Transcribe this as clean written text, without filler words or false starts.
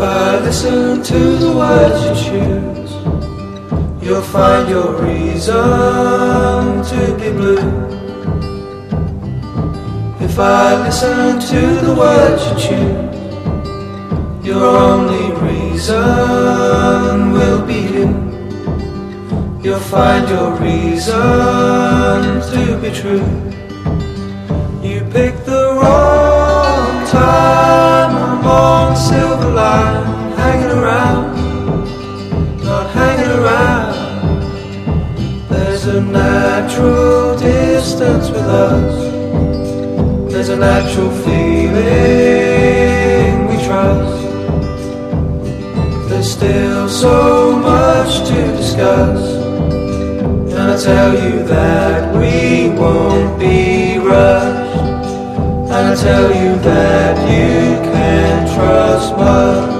I listen to the words you choose, you'll find your reason to be blue. If I listen to the words you choose, your only reason will be you. You'll find your reason to be true. You picked the wrong time, I'm on silver line, hanging around, not hanging around. There's a natural distance with us, there's a natural feeling we trust. There's still so much to discuss, and I tell you that we won't be rushed, and I tell you that you can trust much.